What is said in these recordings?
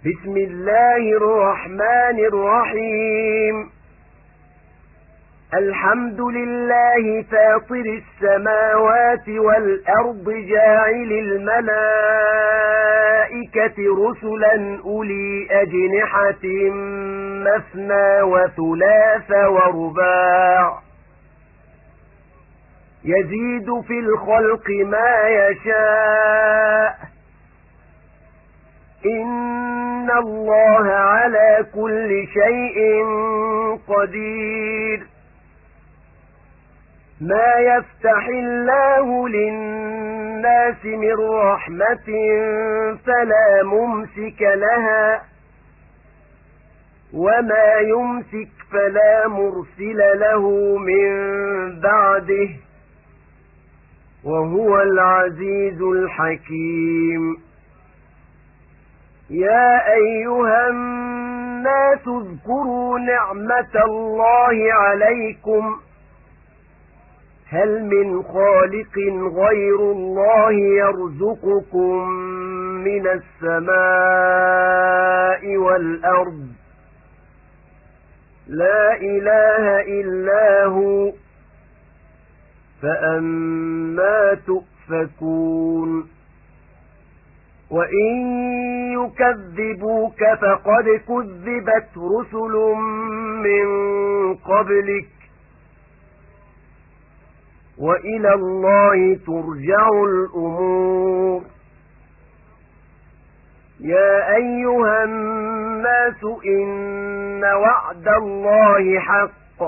بسم الله الرحمن الرحيم الحمد لله فاطر السماوات والأرض جاعل الملائكة رسلا أولي أجنحة مثنى وثلاث ورباع يزيد في الخلق ما يشاء إن الله على كل شيء قدير ما يفتح الله للناس من رحمة فلا ممسك لها وما يمسك فلا مرسل له من بعده وهو العزيز الحكيم يا أيها الناس اذكروا نعمة الله عليكم هل من خالق غير الله يرزقكم من السماء والأرض لا إله إلا هو فأما تؤفكون وإن يكذبوك فقد كذبت رسل من قبلك وإلى الله ترجع الأمور يا أيها الناس إن وعد الله حق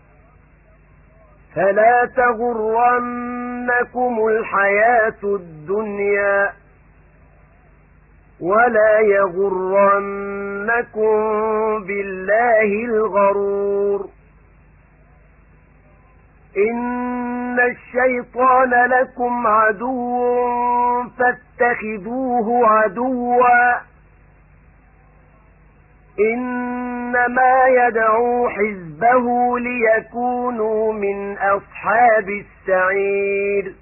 فلا تغرنكم الحياة الدنيا ولا يغرنكم بالله الغرور إن الشيطان لكم عدو فاتخذوه عدوا إنما يدعو حزبه ليكونوا من أصحاب السعير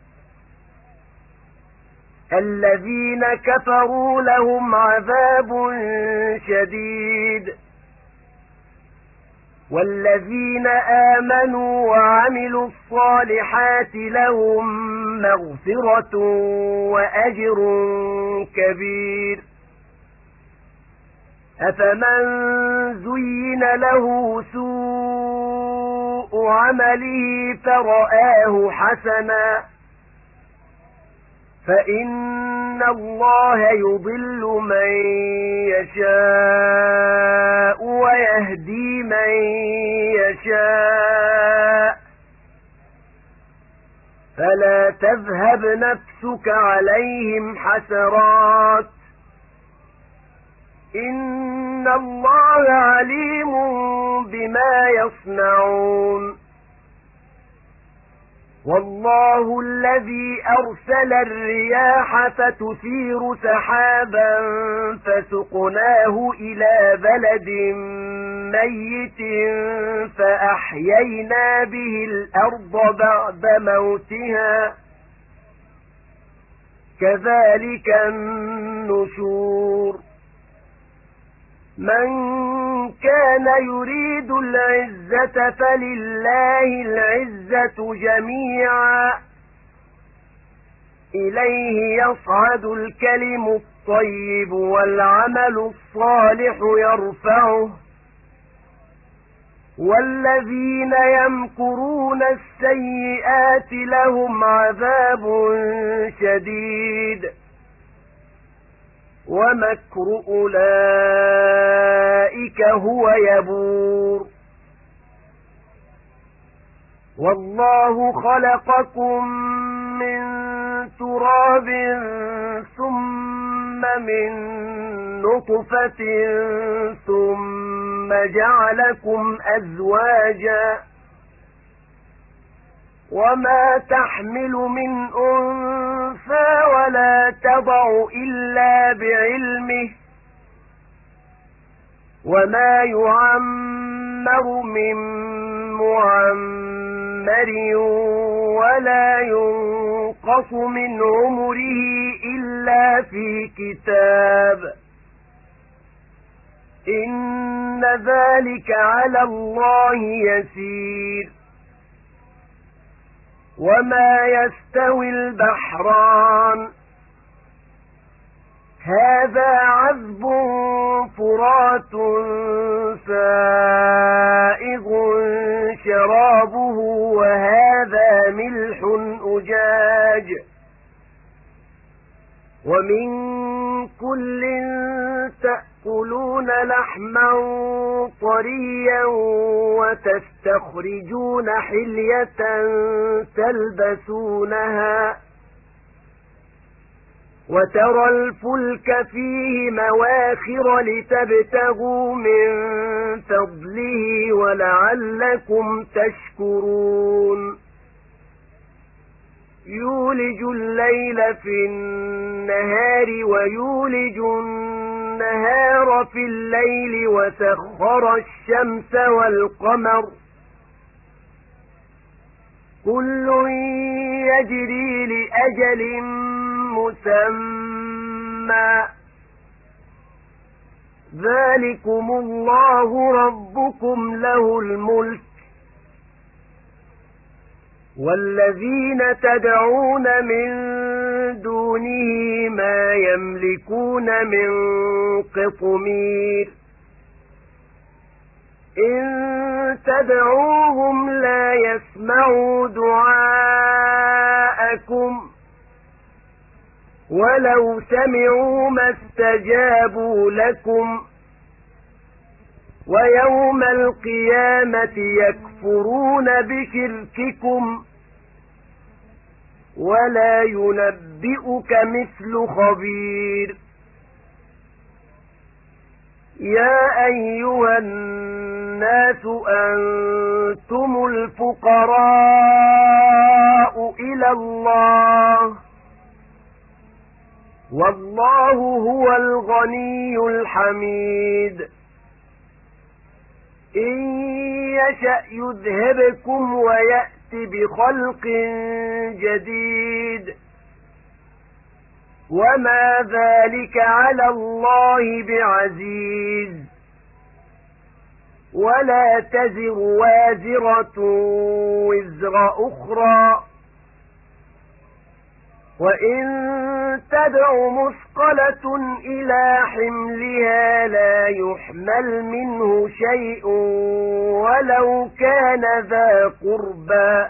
الذين كفروا لهم عذاب شديد والذين آمنوا وعملوا الصالحات لهم مغفرة وأجر كبير أفمن زين له سوء عمله فرآه حسنا فإن الله يضل من يشاء ويهدي من يشاء فلا تذهب نفسك عليهم حسرات إن الله عليم بما يصنعون والله الذي أرسل الرياح فتثير سحابا فسقناه إلى بلد ميت فأحيينا به الأرض بعد موتها كذلك النشور من كان يريد العزة فلله العزة جميعا إليه يصعد الكلم الطيب والعمل الصالح يرفعه والذين يمكرون السيئات لهم عذاب شديد ومكر أولئك هو يبور والله خلقكم من تراب ثم من نطفة ثم جعلكم أزواجا وما تحمل من أنثى ولا تضع إلا بعلمه وما يعمر من معمر ولا ينقص من عمره إلا في كتاب إن ذلك على الله يسير وما يستوي البحران هذا عذب فرات سائغ شرابه وهذا ملح أجاج ومن كل تأكلون لحما طريا وتستخرجون حلية تلبسونها وترى الفلك فيه مواخر لتبتغوا من فضله ولعلكم تشكرون يولج الليل في النهار ويولج النهار في الليل وسخر الشمس والقمر كل يجري لأجل مسمى ذلكم الله ربكم له الملك والذين تدعون من دونه ما يملكون من قطمير إن تدعوهم لا يسمعوا دعاءكم ولو سمعوا ما استجابوا لكم ويوم القيامة يكفرون بشرككم ولا ينبئك مثل خبير يا أيها الناس أنتم الفقراء إلى الله والله هو الغني الحميد إن يشأ يذهبكم ويأت بخلق جديد وما ذلك على الله بعزيز ولا تزر وازرة وزر أخرى وإن تدع مثقلة إلى حملها لا يحمل منه شيء ولو كان ذا قربى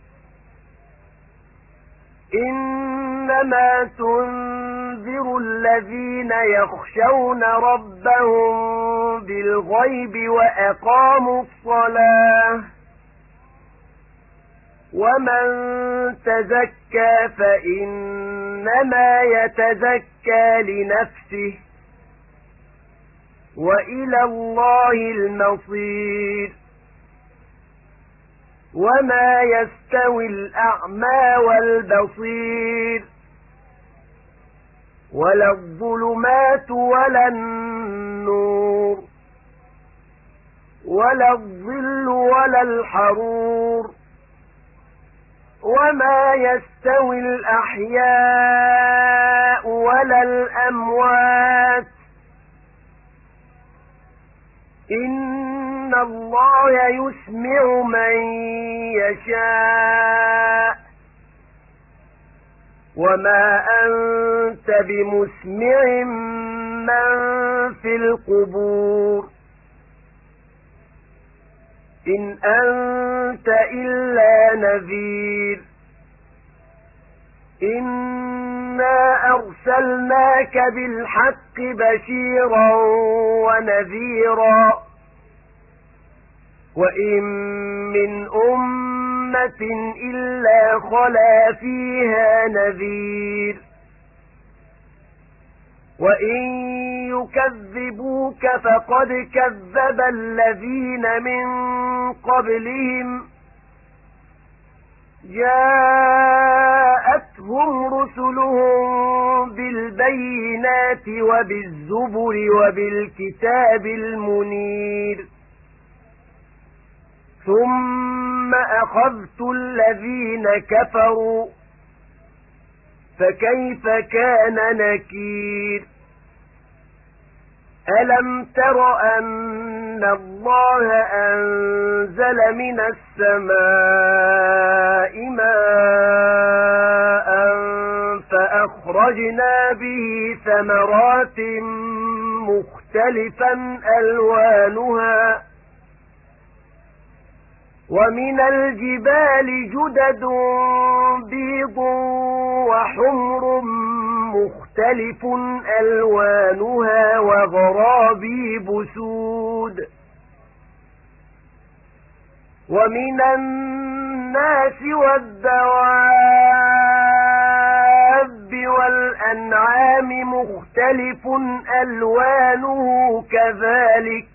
إنما تنذر الذين يخشون ربهم بالغيب وأقاموا الصلاة ومن تزكى فإنما يتزكى لنفسه وإلى الله المصير وما يستوي الأعمى والبصير ولا الظلمات ولا النور ولا الظل ولا الحرور وما يستوي الأحياء ولا الأموات إن الله يسمع من يشاء وما أنت بمسمع من في القبور إن أنت إلا نذير إنا أرسلناك بالحق بشيرا ونذيرا وإن من أمة إلا خلا فيها نذير وإن يكذبوك فقد كذب الذين من قبلهم جاءتهم رسلهم بالبينات وبالزبر وبالكتاب المنير ثم أخذت الذين كفروا فكيف كان نكير ألم تر أن الله أنزل من السماء ماء فأخرجنا به ثمرات مختلفا ألوانها ومن الجبال جدد بيض وحمر مختلف ألوانها وغرابيب سود ومن الناس والدواب والأنعام مختلف ألوانه كذلك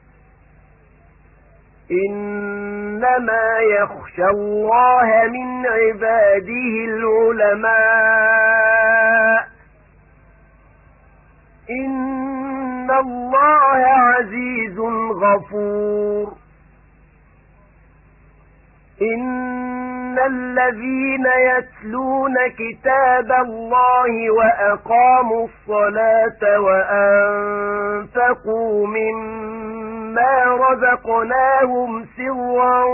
إنما يخشى الله من عباده العلماء إن الله عزيز غفور إن الذين يتلون كتاب الله وأقاموا الصلاة وأنفقوا مما رزقناهم سرا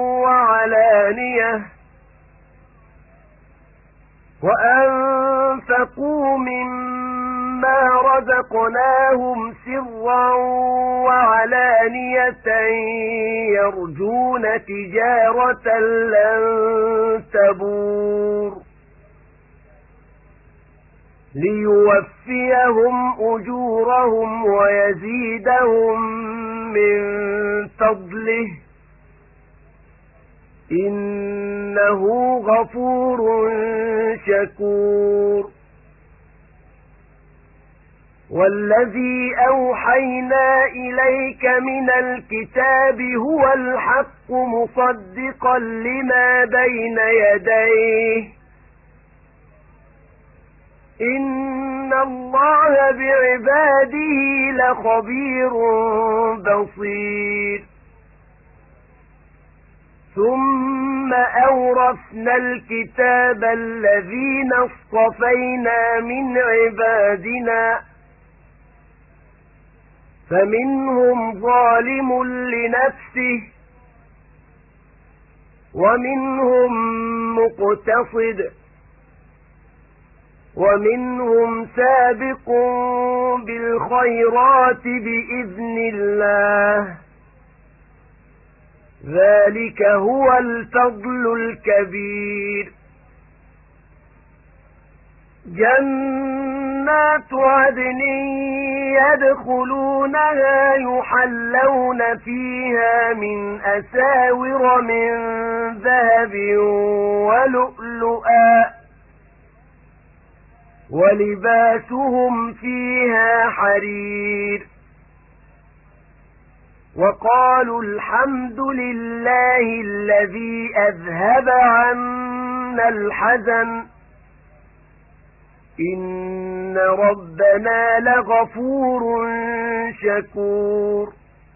وعلانية يرجون تجارة لن تبور ليوفيهم أجورهم ويزيدهم من فضله إنه غفور شكور والذي أوحينا إليك من الكتاب هو الحق مصدقا لما بين يديه إن الله بعباده لخبير بصير ثم أورثنا الكتاب الذين اصطفينا من عبادنا فمنهم ظالم لنفسه ومنهم مقتصد ومنهم سابق بالخيرات بإذن الله ذلك هو الفضل الكبير جنات عدن يدخلونها يحلون فيها من أساور من ذهب ولؤلؤا ولباسهم فيها حرير وقالوا الحمد لله الذي أذهب عنا الحزن إن ربنا لغفور شكور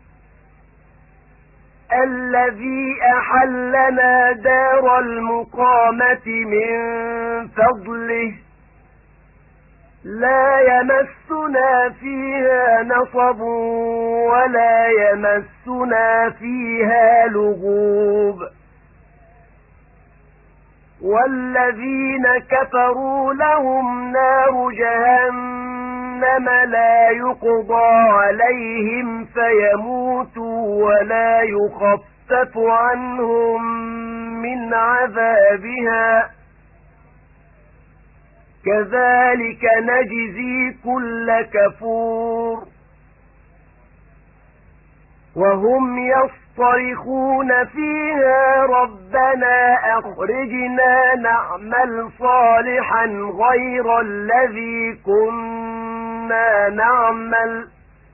الذي أحلنا دار المقامة من فضله لا يمسنا فيها نصب ولا يمسنا فيها لغوب والذين كفروا لهم نار جهنم لا يقضى عليهم فيموتوا ولا يخفف عنهم من عذابها كذلك نجزي كل كفور وهم يصطرخون فيها ربنا أخرجنا نعمل صالحا غير الذي كنا نعمل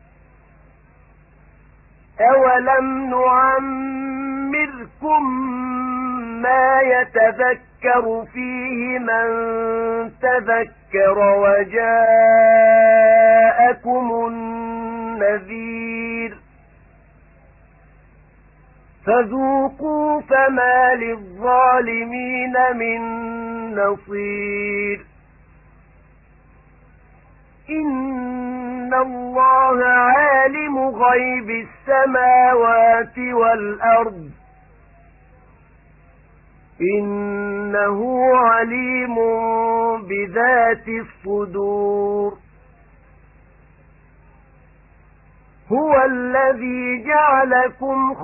أولم نعمركم ما يتذكر فيه من تذكر وجاءكم النذير فذوقوا فما للظالمين من نصير إن إن الله عالم غيب السماوات والأرض إنه عليم بذات الصدور هو الذي جعلكم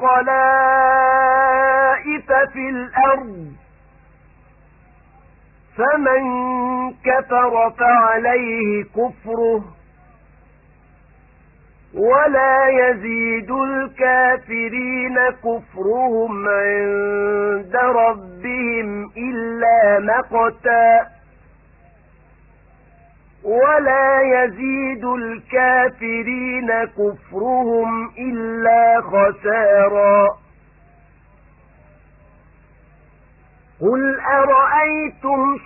خلائف في الأرض فمن كفر فعليه كفره ولا يزيد الكافرين كفرهم عند ربهم إلا مقتا ولا يزيد الكافرين كفرهم إلا خسارا قل أرأيتم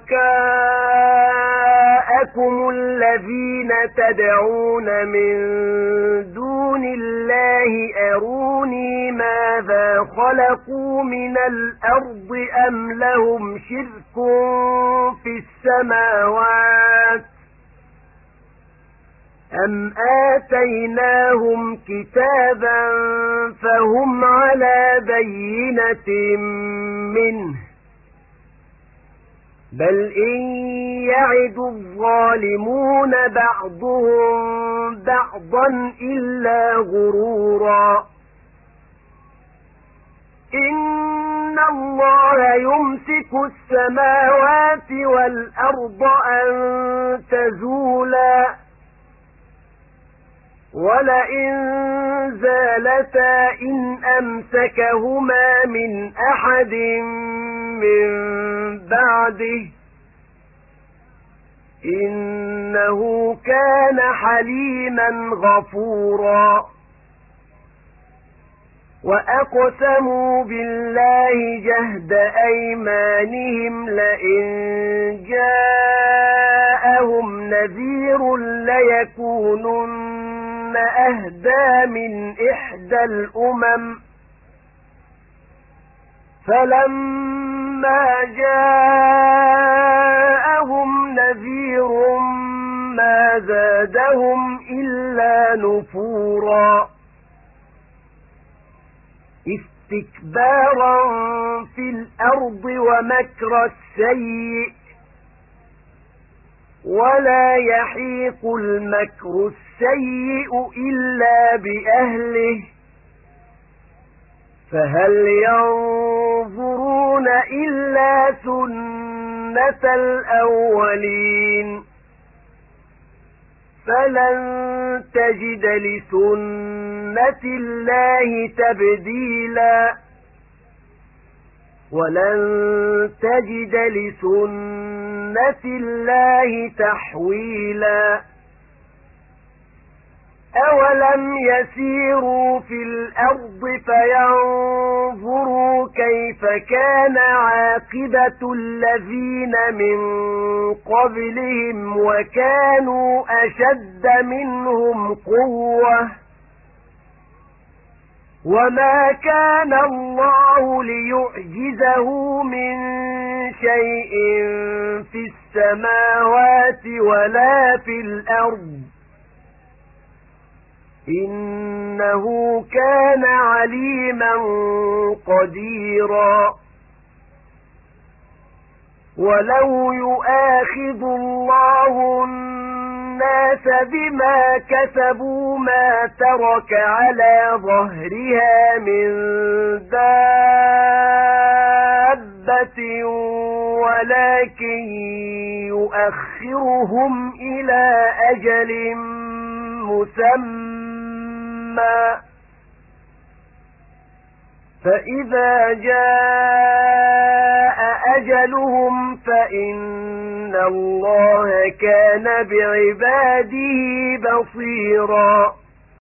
شركاءكم الذين تدعون من دون الله أروني ماذا خلقوا من الأرض أم لهم شرك في السماوات أم آتيناهم كتابا فهم على بينة منه بل إن يعد الظالمون بعضهم بعضا إلا غرورا إن الله يمسك السماوات والأرض أن تزولا ولئن زالتا إن أمسكهما من أحد من بعده إنه كان حليما غفورا وأقسموا بالله جهد أيمانهم لئن جاءهم نذير ليكونن أهدى من إحدى الأمم فلما جاءهم نذير ما زادهم إلا نفورا استكبارا في الأرض ومكر السيء ولا يحيق المكر السيء إلا بأهله فهل ينظرون إلا سنة الأولين فلن تجد لسنة الله تبديلا ولن تجد لسنة الله تحويلا أولم يسيروا في الأرض فينظروا كيف كان عاقبة الذين من قبلهم وكانوا أشد منهم قوة وما كان الله ليعجزه من شيء في السماوات ولا في الأرض إنه كان عليما قديرا ولو يؤاخذ الله الناس بما كسبوا ما ترك على ظهرها من دابة ولكن يؤخرهم إلى أجل مسمى فإذا جاء أجلهم فإن الله كان بعباده بصيرا